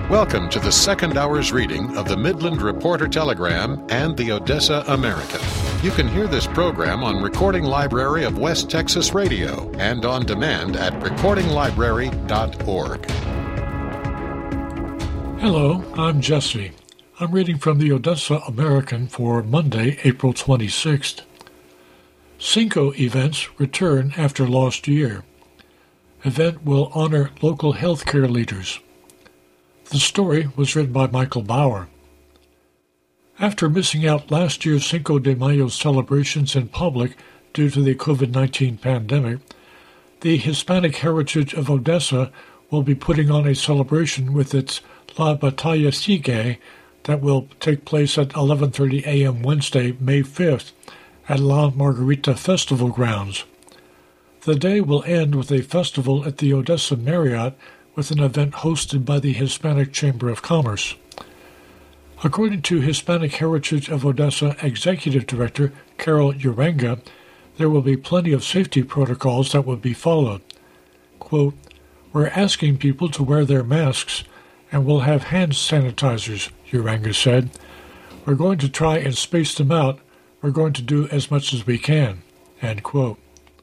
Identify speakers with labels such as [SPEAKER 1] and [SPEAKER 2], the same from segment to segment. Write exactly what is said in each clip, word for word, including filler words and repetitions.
[SPEAKER 1] Welcome to the second hour's reading of the Midland Reporter Telegram and the Odessa American. You can hear this program on Recording Library of West Texas Radio and on demand at recording library dot org.
[SPEAKER 2] Hello, I'm Jesse. I'm reading from the Odessa American for Monday, April twenty-sixth. Cinco events return after lost year. Event will honor local healthcare leaders. The story was written by Michael Bauer. After missing out last year's Cinco de Mayo celebrations in public due to the covid nineteen pandemic, the Hispanic Heritage of Odessa will be putting on a celebration with its La Batalla Sigue that will take place at eleven thirty a.m. Wednesday, May fifth, at La Margarita Festival Grounds. The day will end with a festival at the Odessa Marriott with an event hosted by the Hispanic Chamber of Commerce. According to Hispanic Heritage of Odessa Executive Director Carol Uranga, there will be plenty of safety protocols that will be followed. Quote, "We're asking people to wear their masks, and we'll have hand sanitizers," Uranga said. "We're going to try and space them out. We're going to do as much as we can." End quote.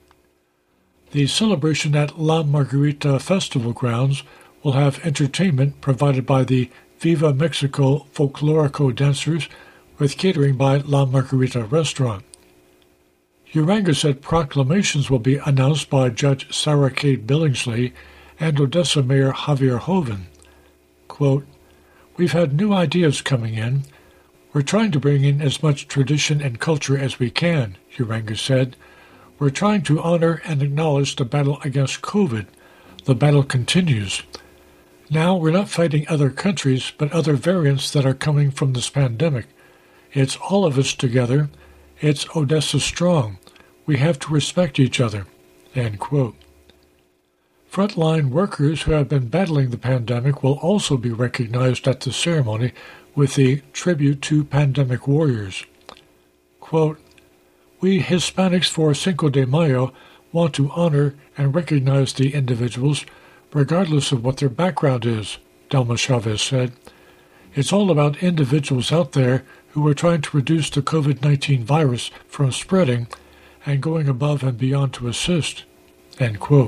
[SPEAKER 2] The celebration at La Margarita Festival Grounds will have entertainment provided by the Viva Mexico Folklorico dancers with catering by La Margarita Restaurant. Uranga said proclamations will be announced by Judge Sarah Cade Billingsley and Odessa Mayor Javier Hoven. Quote, "We've had new ideas coming in. We're trying to bring in as much tradition and culture as we can," Uranga said. "We're trying to honor and acknowledge the battle against COVID. The battle continues. Now we're not fighting other countries, but other variants that are coming from this pandemic. It's all of us together. It's Odessa strong. We have to respect each other." End quote. Frontline workers who have been battling the pandemic will also be recognized at the ceremony with the Tribute to Pandemic Warriors. Quote, "We Hispanics for Cinco de Mayo want to honor and recognize the individuals, regardless of what their background is," Delma Chavez said. "It's all about individuals out there who are trying to reduce the covid nineteen virus from spreading and going above and beyond to assist." End quote.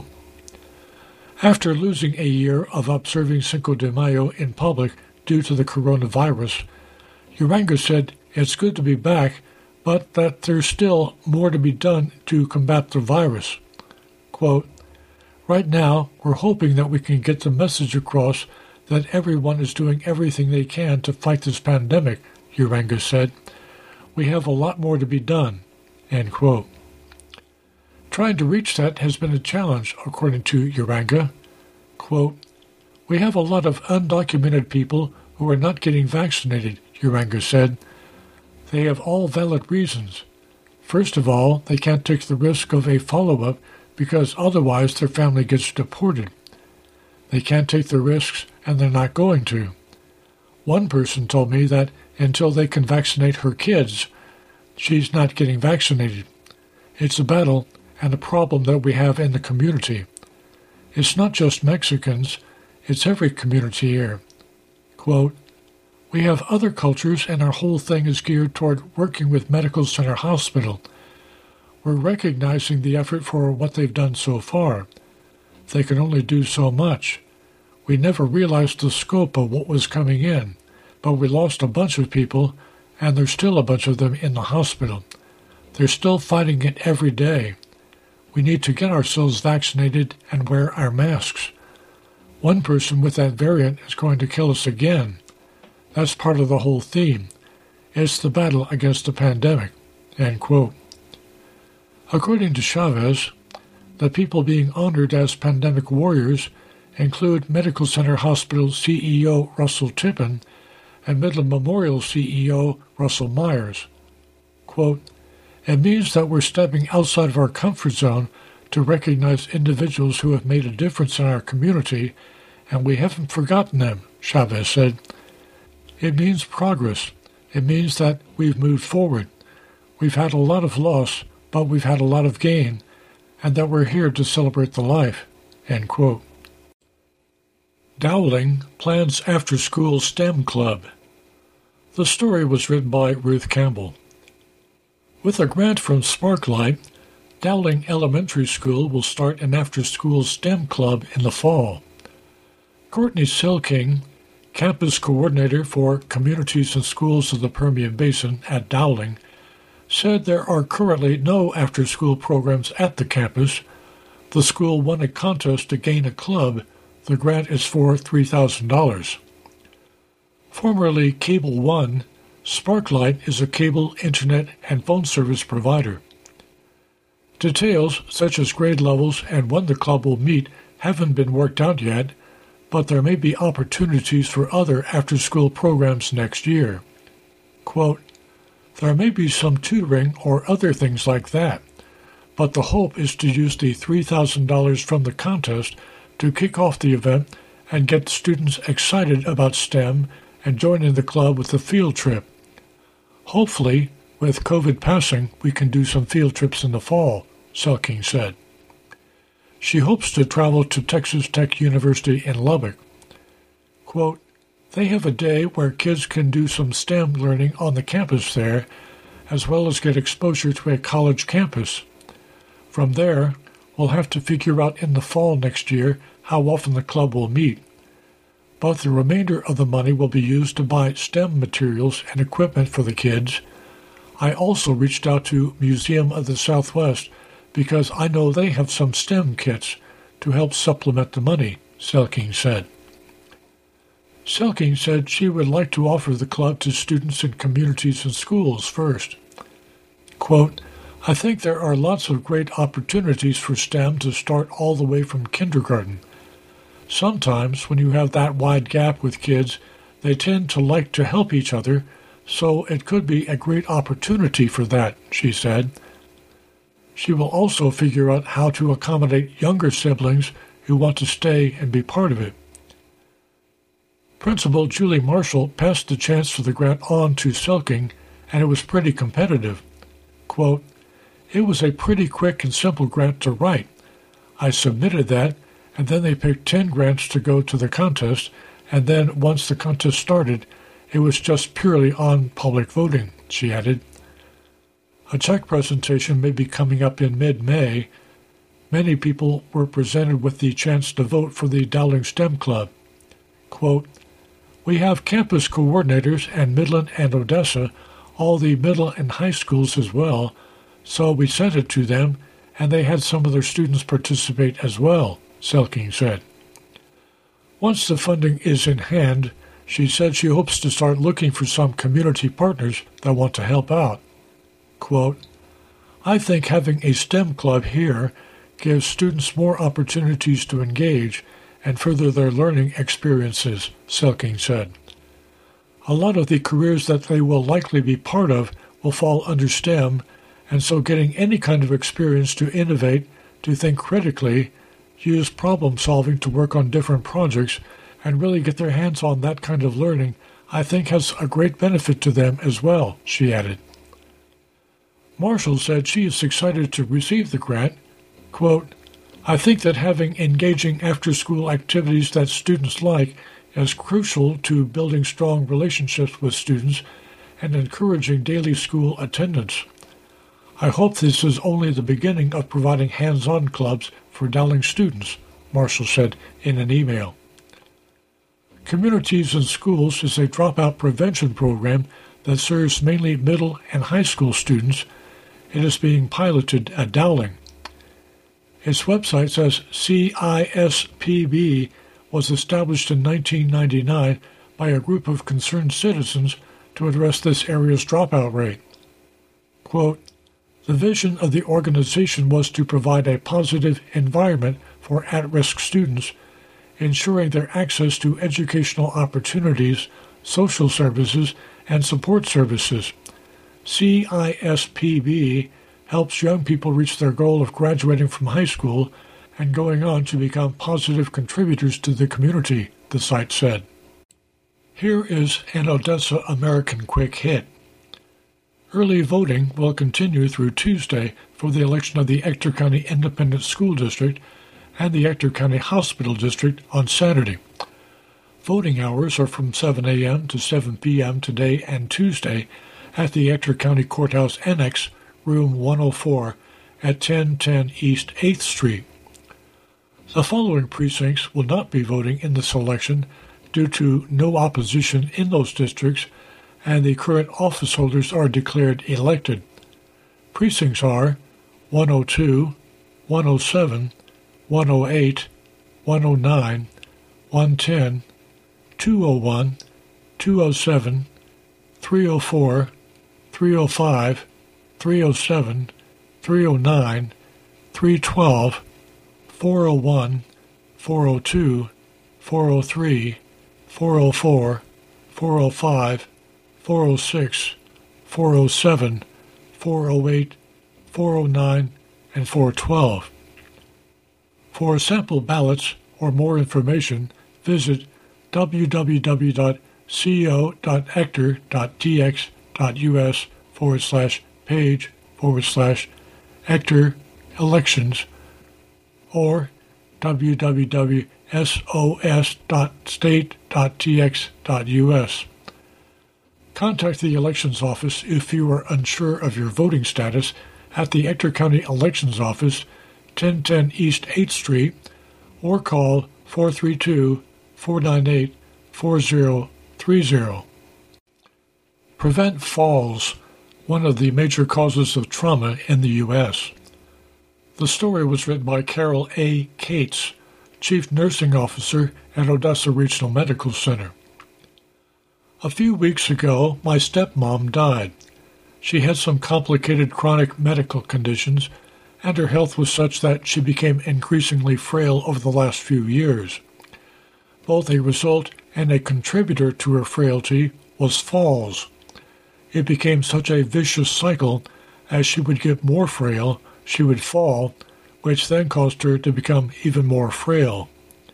[SPEAKER 2] After losing a year of observing Cinco de Mayo in public due to the coronavirus, Uranga said it's good to be back, but that there's still more to be done to combat the virus. Quote, "Right now, we're hoping that we can get the message across that everyone is doing everything they can to fight this pandemic," Uranga said. "We have a lot more to be done." End quote. Trying to reach that has been a challenge, according to Uranga. Quote, "We have a lot of undocumented people who are not getting vaccinated," Uranga said. "They have all valid reasons. First of all, they can't take the risk of a follow-up because otherwise their family gets deported. They can't take the risks, and they're not going to. One person told me that until they can vaccinate her kids, she's not getting vaccinated. It's a battle and a problem that we have in the community. It's not just Mexicans, it's every community here." Quote, "We have other cultures, and our whole thing is geared toward working with Medical Center Hospital. We're recognizing the effort for what they've done so far. They can only do so much. We never realized the scope of what was coming in, but we lost a bunch of people, and there's still a bunch of them in the hospital. They're still fighting it every day. We need to get ourselves vaccinated and wear our masks. One person with that variant is going to kill us again. That's part of the whole theme. It's the battle against the pandemic." End quote. According to Chavez, the people being honored as pandemic warriors include Medical Center Hospital C E O Russell Tippin and Midland Memorial C E O Russell Myers. Quote, "It means that we're stepping outside of our comfort zone to recognize individuals who have made a difference in our community, and we haven't forgotten them," Chavez said. "It means progress. It means that we've moved forward. We've had a lot of loss, but we've had a lot of gain, and that we're here to celebrate the life." End quote. Dowling plans after-school STEM club. The story was written by Ruth Campbell. With a grant from Sparklight, Dowling Elementary School will start an after-school STEM club in the fall. Courtney Selking, campus coordinator for Communities and Schools of the Permian Basin at Dowling, said there are currently no after-school programs at the campus. The school won a contest to gain a club. The grant is for three thousand dollars. Formerly Cable One, Sparklight is a cable, internet, and phone service provider. Details such as grade levels and when the club will meet haven't been worked out yet, but there may be opportunities for other after-school programs next year. Quote, "There may be some tutoring or other things like that, but the hope is to use the three thousand dollars from the contest to kick off the event and get students excited about STEM and join in the club with a field trip. Hopefully, with COVID passing, we can do some field trips in the fall," Selking said. She hopes to travel to Texas Tech University in Lubbock. Quote, "They have a day where kids can do some STEM learning on the campus there, as well as get exposure to a college campus. From there, we'll have to figure out in the fall next year how often the club will meet. But the remainder of the money will be used to buy STEM materials and equipment for the kids. I also reached out to Museum of the Southwest because I know they have some STEM kits to help supplement the money," Selking said. Selking said she would like to offer the club to students in communities and schools first. Quote, "I think there are lots of great opportunities for STEM to start all the way from kindergarten. Sometimes when you have that wide gap with kids, they tend to like to help each other, so it could be a great opportunity for that," she said. She will also figure out how to accommodate younger siblings who want to stay and be part of it. Principal Julie Marshall passed the chance for the grant on to Selking, and it was pretty competitive. Quote, "It was a pretty quick and simple grant to write. I submitted that, and then they picked ten grants to go to the contest, and then once the contest started, it was just purely on public voting," she added. A check presentation may be coming up in mid-May. Many people were presented with the chance to vote for the Dowling STEM Club. Quote, "We have campus coordinators in Midland and Odessa, all the middle and high schools as well, so we sent it to them, and they had some of their students participate as well," Selking said. Once the funding is in hand, she said she hopes to start looking for some community partners that want to help out. Quote, "I think having a STEM club here gives students more opportunities to engage and further their learning experiences," Selking said. "A lot of the careers that they will likely be part of will fall under STEM, and so getting any kind of experience to innovate, to think critically, use problem-solving to work on different projects, and really get their hands on that kind of learning, I think has a great benefit to them as well," she added. Marshall said she is excited to receive the grant. Quote, "I think that having engaging after-school activities that students like is crucial to building strong relationships with students and encouraging daily school attendance. I hope this is only the beginning of providing hands-on clubs for Dowling students," Marshall said in an email. Communities and Schools is a dropout prevention program that serves mainly middle and high school students. It is being piloted at Dowling. Its website says C I S P B was established in nineteen ninety-nine by a group of concerned citizens to address this area's dropout rate. Quote, "The vision of the organization was to provide a positive environment for at-risk students, ensuring their access to educational opportunities, social services, and support services. C I S P B helps young people reach their goal of graduating from high school and going on to become positive contributors to the community," the site said. Here is an Odessa American quick hit. Early voting will continue through Tuesday for the election of the Ector County Independent School District and the Ector County Hospital District on Saturday. Voting hours are from seven a.m. to seven p.m. today and Tuesday at the Ector County Courthouse Annex, Room one oh four at ten ten East eighth Street. The following precincts will not be voting in this election due to no opposition in those districts, and the current office holders are declared elected. Precincts are one oh two, one oh seven, one oh eight, one oh nine, one ten, two oh one, two oh seven, three oh four, three oh five, three oh seven, three oh nine, three twelve, four oh one, four oh two, four oh three, four oh four, four oh five, four oh six, four oh seven, four oh eight, four oh nine, and four twelve. For sample ballots or more information, visit w w w dot co dot ector dot t x dot u s forward slash page forward slash Ector elections or w w w dot s o s dot state dot t x dot u s. Contact the Elections Office if you are unsure of your voting status at the Ector County Elections Office, ten ten East eighth Street, or call four three two, four nine eight, four zero three zero. Prevent falls, one of the major causes of trauma in the U S The story was written by Carol A. Cates, Chief Nursing Officer at Odessa Regional Medical Center. A few weeks ago, my stepmom died. She had some complicated chronic medical conditions, and her health was such that she became increasingly frail over the last few years. Both a result and a contributor to her frailty was falls. It became such a vicious cycle. As she would get more frail, she would fall, which then caused her to become even more frail.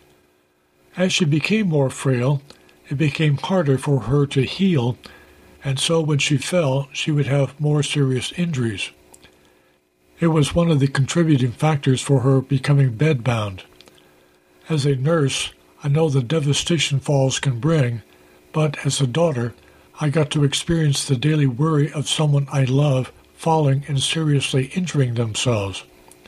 [SPEAKER 2] As she became more frail, it became harder for her to heal, and so when she fell, she would have more serious injuries. It was one of the contributing factors for her becoming bedbound. As a nurse, I know the devastation falls can bring, but as a daughter, I got to experience the daily worry of someone I love falling and seriously injuring themselves.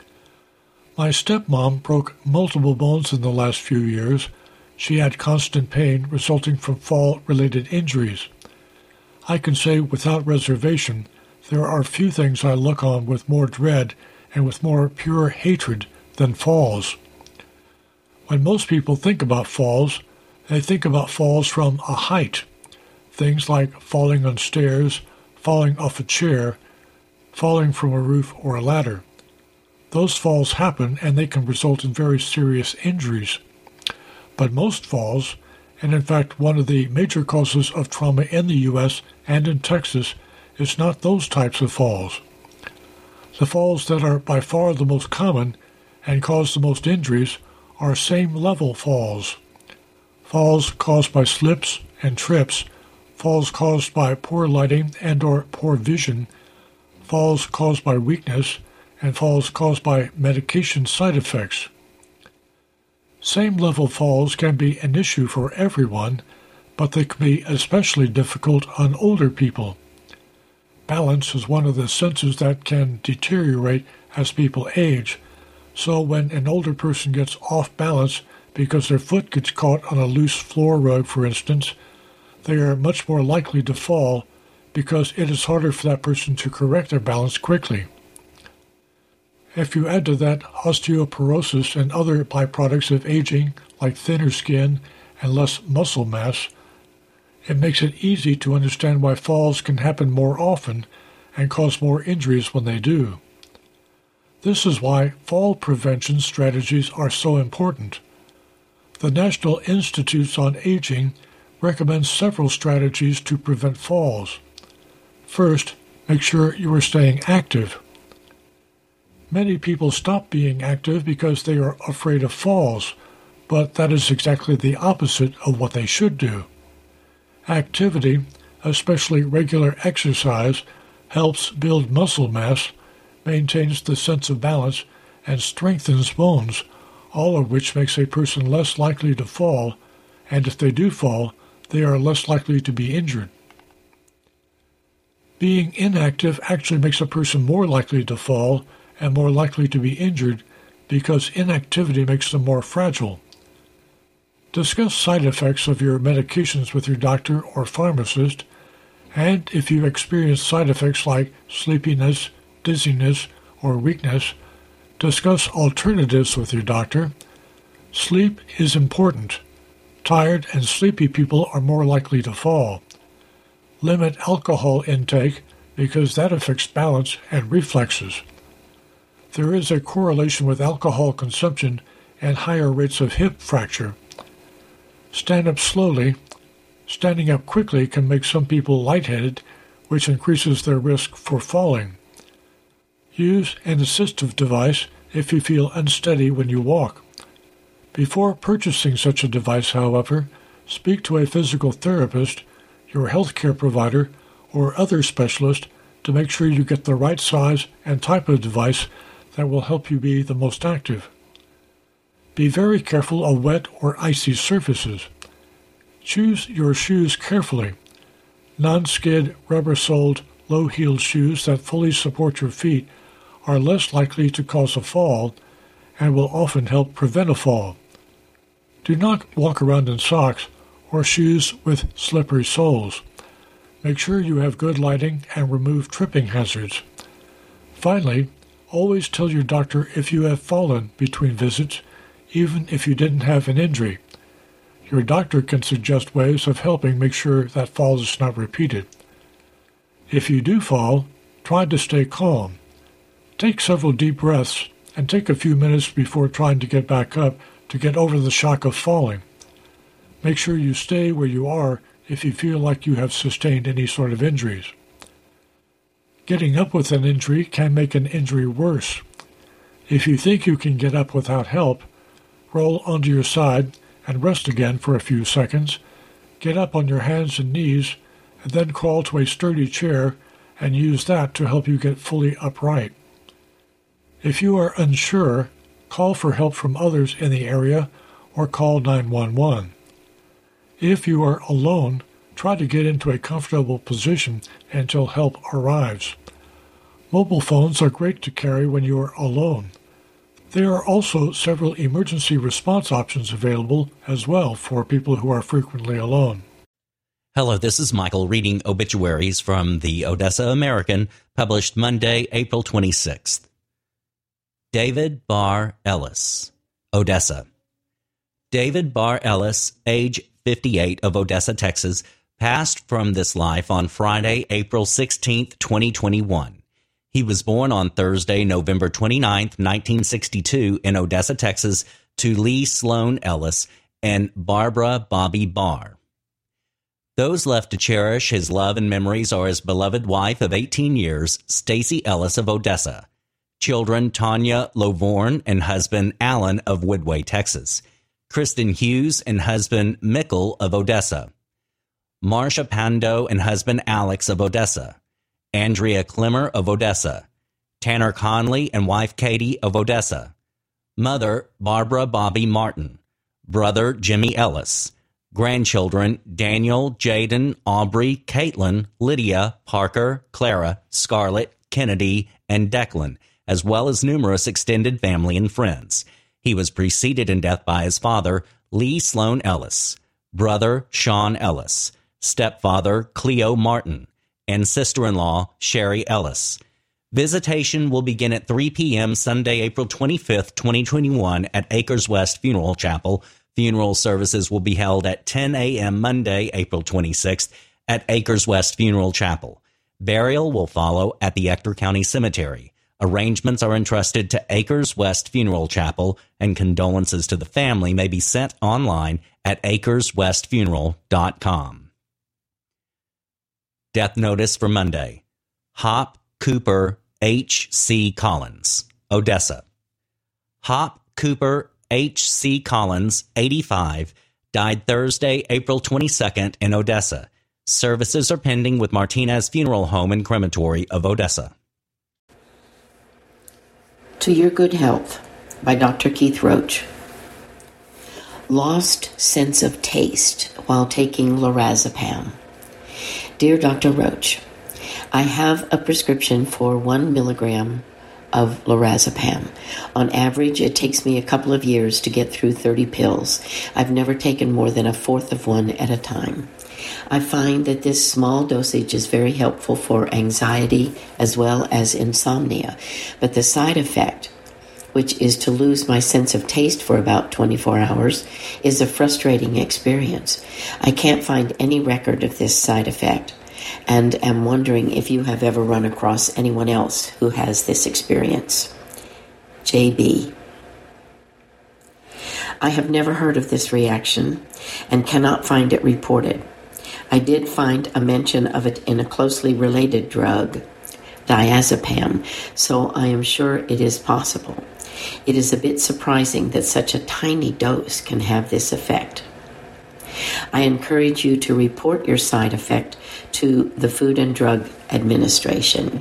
[SPEAKER 2] My stepmom broke multiple bones in the last few years. She had constant pain resulting from fall-related injuries. I can say without reservation, there are few things I look on with more dread and with more pure hatred than falls. When most people think about falls, they think about falls from a height. Things like falling on stairs, falling off a chair, falling from a roof or a ladder. Those falls happen and they can result in very serious injuries. But most falls, and in fact one of the major causes of trauma in the U S and in Texas, is not those types of falls. The falls that are by far the most common and cause the most injuries are same-level falls. Falls caused by slips and trips, falls caused by poor lighting and or poor vision, falls caused by weakness, and falls caused by medication side effects. Same-level falls can be an issue for everyone, but they can be especially difficult on older people. Balance is one of the senses that can deteriorate as people age, so when an older person gets off balance because their foot gets caught on a loose floor rug, for instance, they are much more likely to fall because it is harder for that person to correct their balance quickly. If you add to that osteoporosis and other byproducts of aging, like thinner skin and less muscle mass, it makes it easy to understand why falls can happen more often and cause more injuries when they do. This is why fall prevention strategies are so important. The National Institutes on Aging recommends several strategies to prevent falls. First, make sure you are staying active. Many people stop being active because they are afraid of falls, but that is exactly the opposite of what they should do. Activity, especially regular exercise, helps build muscle mass, maintains the sense of balance, and strengthens bones, all of which makes a person less likely to fall and if they do fall, they are less likely to be injured. Being inactive actually makes a person more likely to fall and more likely to be injured because inactivity makes them more fragile. Discuss side effects of your medications with your doctor or pharmacist, and if you experience side effects like sleepiness, dizziness, or weakness, discuss alternatives with your doctor. Sleep is important. Tired and sleepy people are more likely to fall. Limit alcohol intake because that affects balance and reflexes. There is a correlation with alcohol consumption and higher rates of hip fracture. Stand up slowly. Standing up quickly can make some people lightheaded, which increases their risk for falling. Use an assistive device if you feel unsteady when you walk. Before purchasing such a device, however, speak to a physical therapist, your healthcare provider, or other specialist to make sure you get the right size and type of device that will help you be the most active. Be very careful of wet or icy surfaces. Choose your shoes carefully. Non-skid, rubber-soled, low-heeled shoes that fully support your feet are less likely to cause a fall and will often help prevent a fall. Do not walk around in socks or shoes with slippery soles. Make sure you have good lighting and remove tripping hazards. Finally, always tell your doctor if you have fallen between visits, even if you didn't have an injury. Your doctor can suggest ways of helping make sure that fall is not repeated. If you do fall, try to stay calm. Take several deep breaths and take a few minutes before trying to get back up to get over the shock of falling. Make sure you stay where you are if you feel like you have sustained any sort of injuries. Getting up with an injury can make an injury worse. If you think you can get up without help, roll onto your side and rest again for a few seconds. Get up on your hands and knees, and then crawl to a sturdy chair and use that to help you get fully upright. If you are unsure, call for help from others in the area or call nine one one. If you are alone, try to get into a comfortable position until help arrives. Mobile phones are great to carry when you are alone. There are also several emergency response options available as well for people who are frequently alone.
[SPEAKER 3] Hello, this is Michael reading obituaries from the Odessa American, published Monday, April twenty-sixth. David Barr Ellis, Odessa. David Barr Ellis, age fifty-eight, of Odessa, Texas, passed from this life on Friday, April sixteenth, twenty twenty-one. He was born on Thursday, November twenty-ninth, nineteen sixty-two, in Odessa, Texas, to Lee Sloan Ellis and Barbara Bobby Barr. Those left to cherish his love and memories are his beloved wife of eighteen years, Stacy Ellis of Odessa, children Tanya Lovorn and husband Alan of Woodway, Texas, Kristen Hughes and husband Mickle of Odessa, Marcia Pando and husband Alex of Odessa, Andrea Klimmer of Odessa, Tanner Conley and wife Katie of Odessa, mother Barbara Bobby Martin, brother Jimmy Ellis, grandchildren Daniel, Jaden, Aubrey, Caitlin, Lydia, Parker, Clara, Scarlett, Kennedy, and Declan, as well as numerous extended family and friends. He was preceded in death by his father, Lee Sloan Ellis, brother Sean Ellis, stepfather Cleo Martin, and sister-in-law Sherry Ellis. Visitation will begin at three p.m. Sunday, April twenty-fifth, twenty twenty-one at Acres West Funeral Chapel. Funeral services will be held at ten a.m. Monday, April twenty-sixth at Acres West Funeral Chapel. Burial will follow at the Ector County Cemetery. Arrangements are entrusted to Acres West Funeral Chapel, and condolences to the family may be sent online at acres west funeral dot com. Death notice for Monday. Hop Cooper H C. Collins, Odessa. Hop Cooper H C. Collins, eighty-five, died Thursday, April twenty-second in Odessa. Services are pending with Martinez Funeral Home and Crematory of Odessa.
[SPEAKER 4] To Your Good Health by Doctor Keith Roach. Lost sense of taste while taking lorazepam. Dear Doctor Roach, I have a prescription for one milligram of lorazepam. On average, it takes me a couple of years to get through thirty pills. I've never taken more than a fourth of one at a time. I find that this small dosage is very helpful for anxiety as well as insomnia, but the side effect, which is to lose my sense of taste for about twenty-four hours, is a frustrating experience. I can't find any record of this side effect, and am wondering if you have ever run across anyone else who has this experience. J B. I have never heard of this reaction and cannot find it reported. I did find a mention of it in a closely related drug, diazepam, so I am sure it is possible. It is a bit surprising that such a tiny dose can have this effect. I encourage you to report your side effect to the Food and Drug Administration.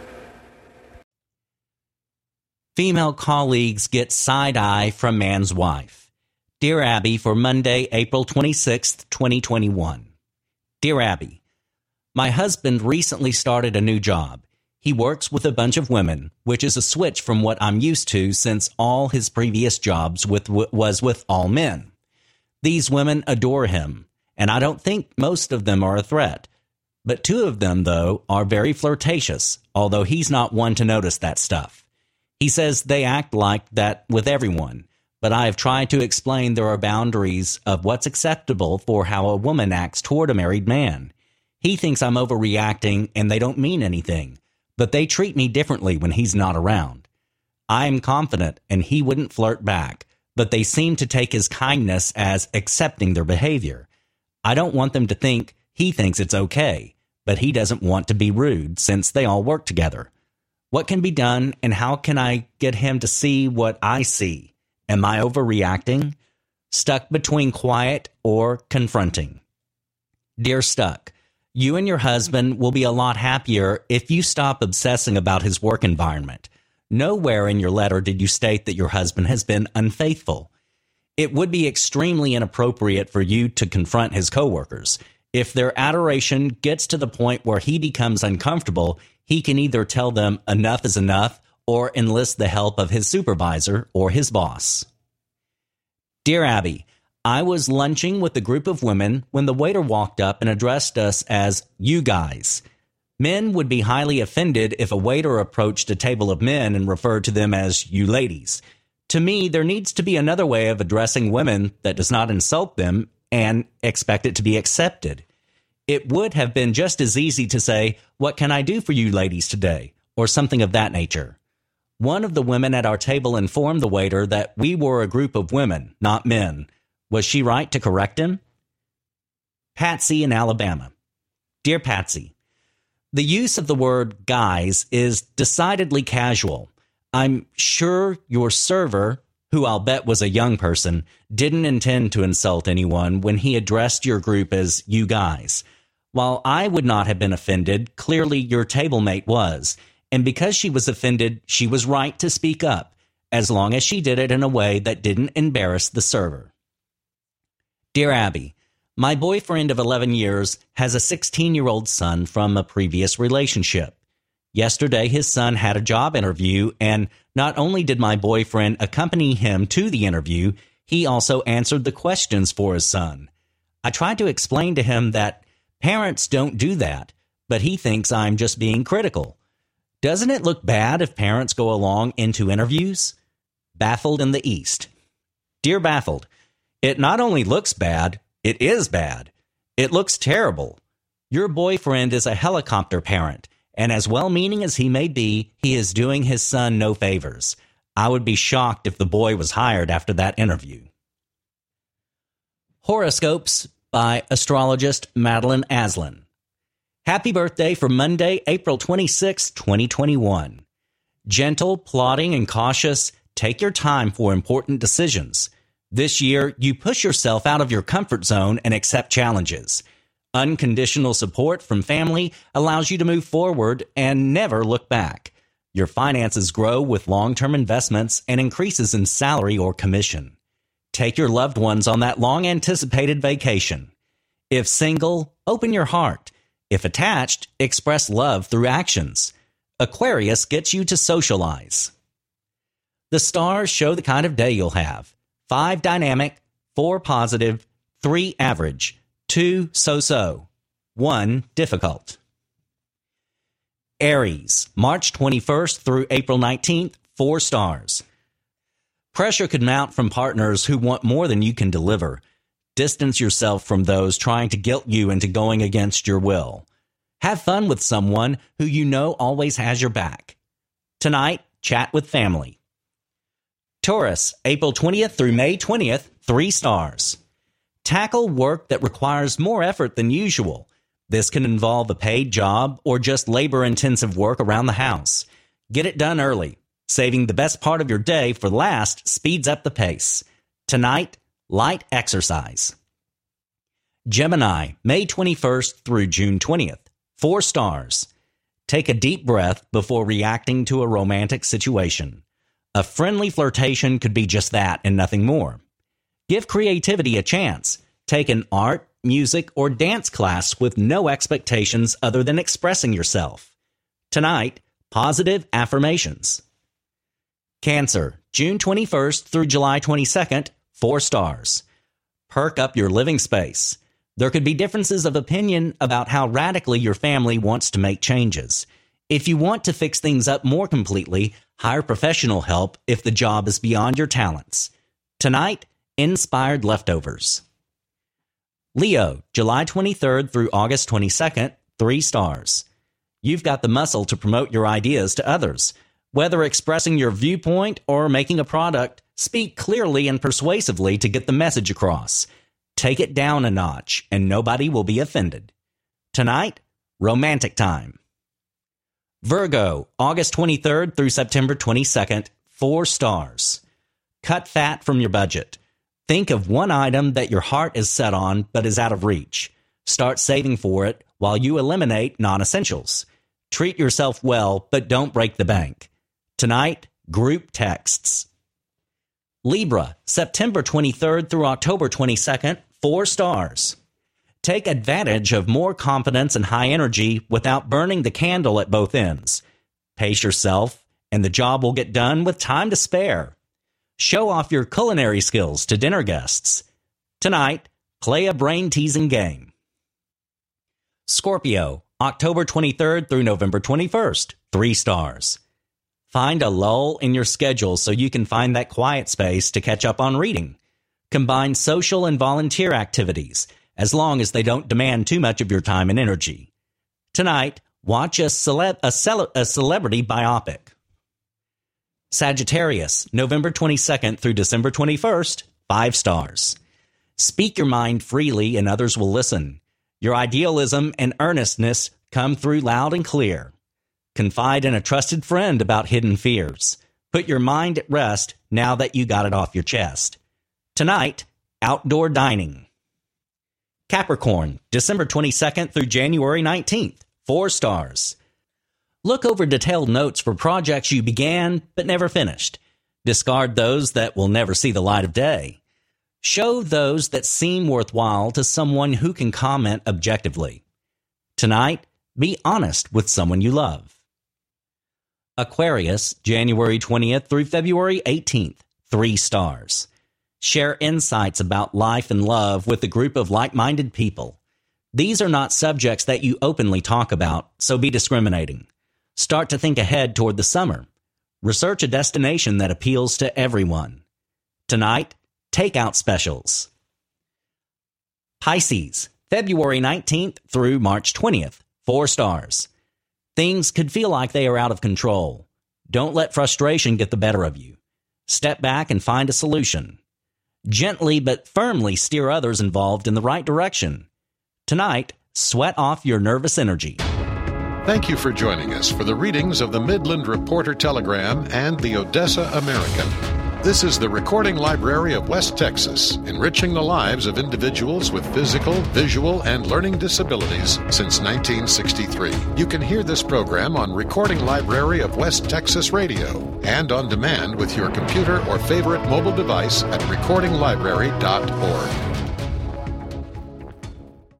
[SPEAKER 3] Female colleagues get side-eye from man's wife. Dear Abby, for Monday, April twenty-sixth, twenty twenty-one. Dear Abby, my husband recently started a new job. He works with a bunch of women, which is a switch from what I'm used to since all his previous jobs with was with all men. These women adore him, and I don't think most of them are a threat. But two of them, though, are very flirtatious, although he's not one to notice that stuff. He says they act like that with everyone, but I have tried to explain there are boundaries of what's acceptable for how a woman acts toward a married man. He thinks I'm overreacting and they don't mean anything, but they treat me differently when he's not around. I am confident and he wouldn't flirt back, but they seem to take his kindness as accepting their behavior. I don't want them to think he thinks it's okay, but he doesn't want to be rude since they all work together. What can be done, and how can I get him to see what I see? Am I overreacting? Stuck between quiet or confronting. Dear Stuck, you and your husband will be a lot happier if you stop obsessing about his work environment. Nowhere in your letter did you state that your husband has been unfaithful. It would be extremely inappropriate for you to confront his coworkers. If their adoration gets to the point where he becomes uncomfortable, he can either tell them enough is enough or enlist the help of his supervisor or his boss. Dear Abby, I was lunching with a group of women when the waiter walked up and addressed us as you guys. Men would be highly offended if a waiter approached a table of men and referred to them as you ladies. To me, there needs to be another way of addressing women that does not insult them and expect it to be accepted. It would have been just as easy to say, "What can I do for you ladies today?" or something of that nature. One of the women at our table informed the waiter that we were a group of women, not men. Was she right to correct him? Patsy in Alabama. Dear Patsy, the use of the word guys is decidedly casual. I'm sure your server, who I'll bet was a young person, didn't intend to insult anyone when he addressed your group as you guys. While I would not have been offended, clearly your table mate was. And because she was offended, she was right to speak up, as long as she did it in a way that didn't embarrass the server. Dear Abby, my boyfriend of eleven years has a sixteen-year-old son from a previous relationship. Yesterday, his son had a job interview, and not only did my boyfriend accompany him to the interview, he also answered the questions for his son. I tried to explain to him that parents don't do that, but he thinks I'm just being critical. Doesn't it look bad if parents go along into interviews? Baffled in the East. Dear Baffled, it not only looks bad, it is bad. It looks terrible. Your boyfriend is a helicopter parent, and as well-meaning as he may be, he is doing his son no favors. I would be shocked if the boy was hired after that interview. Horoscopes by astrologist Madeline Aslan. Happy birthday for Monday, April twenty-sixth, twenty twenty-one. Gentle, plodding, and cautious, take your time for important decisions. This year, you push yourself out of your comfort zone and accept challenges. Unconditional support from family allows you to move forward and never look back. Your finances grow with long-term investments and increases in salary or commission. Take your loved ones on that long-anticipated vacation. If single, open your heart. If attached, express love through actions. Aquarius gets you to socialize. The stars show the kind of day you'll have. Five dynamic, four positive, three average, two so-so, one difficult. Aries, March twenty-first through April nineteenth, four stars. Pressure could mount from partners who want more than you can deliver. Distance yourself from those trying to guilt you into going against your will. Have fun with someone who you know always has your back. Tonight, chat with family. Taurus, April twentieth through May twentieth, three stars. Tackle work that requires more effort than usual. This can involve a paid job or just labor-intensive work around the house. Get it done early. Saving the best part of your day for last speeds up the pace. Tonight, light exercise. Gemini, May twenty-first through June twentieth. Four stars. Take a deep breath before reacting to a romantic situation. A friendly flirtation could be just that and nothing more. Give creativity a chance. Take an art, music, or dance class with no expectations other than expressing yourself. Tonight, positive affirmations. Cancer, June twenty-first through July twenty-second, four stars. Perk up your living space. There could be differences of opinion about how radically your family wants to make changes. If you want to fix things up more completely, hire professional help if the job is beyond your talents. Tonight, inspired leftovers. Leo, July twenty-third through August twenty-second, three stars. You've got the muscle to promote your ideas to others. Whether expressing your viewpoint or making a product, speak clearly and persuasively to get the message across. Take it down a notch, and nobody will be offended. Tonight, romantic time. Virgo, August twenty-third through September twenty-second, four stars. Cut fat from your budget. Think of one item that your heart is set on but is out of reach. Start saving for it while you eliminate non-essentials. Treat yourself well, but don't break the bank. Tonight, group texts. Libra, September twenty-third through October twenty-second, four stars. Take advantage of more confidence and high energy without burning the candle at both ends. Pace yourself, and the job will get done with time to spare. Show off your culinary skills to dinner guests. Tonight, play a brain-teasing game. Scorpio, October twenty-third through November twenty-first, three stars. Find a lull in your schedule so you can find that quiet space to catch up on reading. Combine social and volunteer activities, as long as they don't demand too much of your time and energy. Tonight, watch a, cele- a, cele- a celebrity biopic. Sagittarius, November twenty-second through December twenty-first, five stars. Speak your mind freely and others will listen. Your idealism and earnestness come through loud and clear. Confide in a trusted friend about hidden fears. Put your mind at rest now that you got it off your chest. Tonight, outdoor dining. Capricorn, December twenty-second through January nineteenth, four stars. Look over detailed notes for projects you began but never finished. Discard those that will never see the light of day. Show those that seem worthwhile to someone who can comment objectively. Tonight, be honest with someone you love. Aquarius, January twentieth through February eighteenth, three stars. Share insights about life and love with a group of like-minded people. These are not subjects that you openly talk about, so be discriminating. Start to think ahead toward the summer. Research a destination that appeals to everyone. Tonight, takeout specials. Pisces, February nineteenth through March twentieth, four stars. Things could feel like they are out of control. Don't let frustration get the better of you. Step back and find a solution. Gently but firmly steer others involved in the right direction. Tonight, sweat off your nervous energy.
[SPEAKER 1] Thank you for joining us for the readings of the Midland Reporter Telegram and the Odessa American. This is the Recording Library of West Texas, enriching the lives of individuals with physical, visual, and learning disabilities since nineteen sixty-three. You can hear this program on Recording Library of West Texas Radio and on demand with your computer or favorite mobile device at recording library dot org.